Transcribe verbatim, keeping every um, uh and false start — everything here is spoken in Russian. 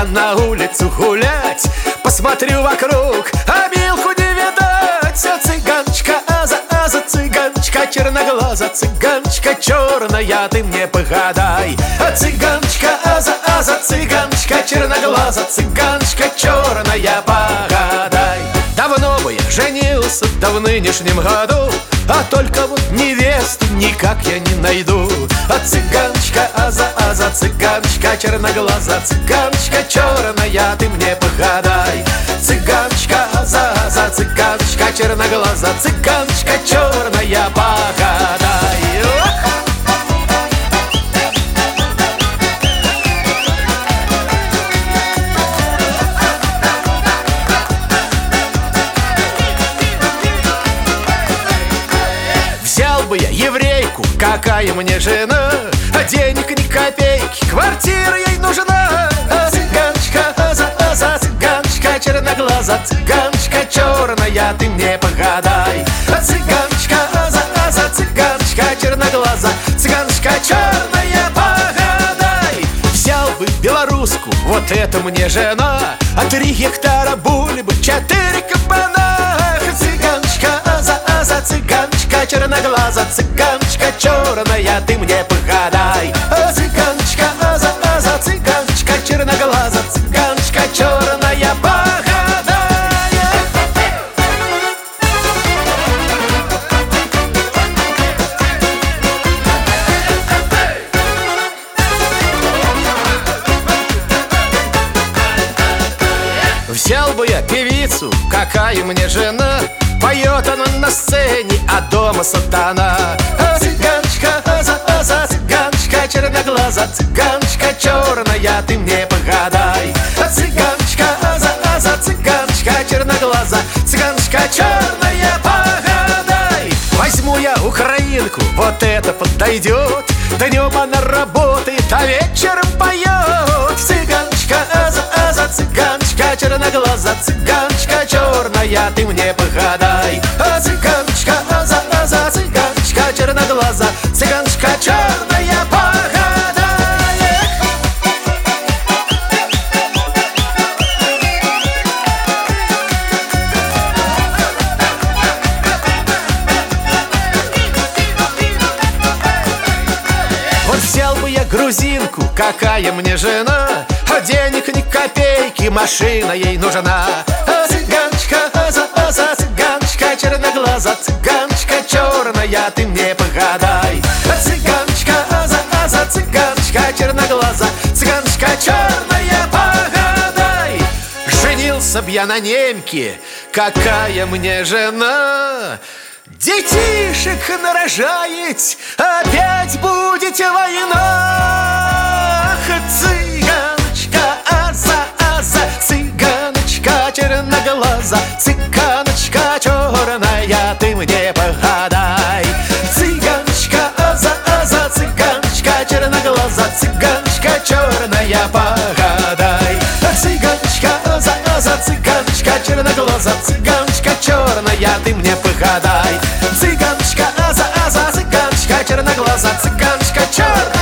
я на улицу гулять, посмотрю вокруг, а Милку не видать. А цыганочка, аза, аза, цыганочка черноглаза, цыганочка черная, ты мне погадай. А цыганочка, аза, аза, цыганочка черноглаза, цыганочка черная, погадай. Давно бы я женился, да в нынешнем году, а только вот невесту никак я не найду. А цыганочка, аза, аза, цыганочка черноглаза, цыганочка черная, ты мне погадай. Цыганочка, аза, аза, цыганочка черноглаза, цыганочка черная, погадай. Взял бы я еврейку, какая мне жена, а денег ни копейки, квартира ей нужна. А цыганочка, аза, аза, цыганочка черноглаза, цыганочка черная, ты мне погадай. А цыганочка, аза, аза, цыганочка черноглаза, цыганочка черная, погадай. Взял бы белоруску, вот это мне жена, а три гектара бульбы, четыре кабана. Цыганочка, аза, аза, цыганочка черноглаза, цыганочка черная, ты мне погадай. А цыганочка, аза, аза, цыганочка черноглаза, цыганочка черная, погадай. Взял бы я певицу, какая мне жена, поет она на сцене, а дома сатана. А цыганочка, аза, аза, цыганочка черноглаза, цыганочка черная, ты мне погадай. А цыганочка, аза, аза, цыганочка черноглаза, цыганочка черная, погадай. Возьму я украинку, вот это подойдет, днем она работает, а вечером поет. Цыганочка, аза, аза, цыганочка черноглаза, цыганочка черная, ты мне погадай. А цыганочка, аза, аза, цыганочка черноглаза, цыганочка черная, погадай. Вот взял бы я грузинку, какая мне жена, а денег ни копейки, машина ей нужна. А цыганочка, аза, аза, цыганочка черноглаза, цыганочка черная, ты мне погадай. А цыганочка, аза, аза, цыганочка черноглаза, цыганочка черная, погадай. Женился б я на немке, какая мне жена, детишек нарожает, опять будете война. Цыганочка, аза, аза, цыганочка черноглаза, цыганочка черная, ты мне погадай. Цыганочка, аза, аза, цыганочка черноглаза, цыганочка черная, погадай. Цыганочка, аза, аза, цыганочка черноглаза, цыганочка черная, ты мне погадай. Цыганочка, аза, аза, цыганочка черноглаза, цыганочка черная.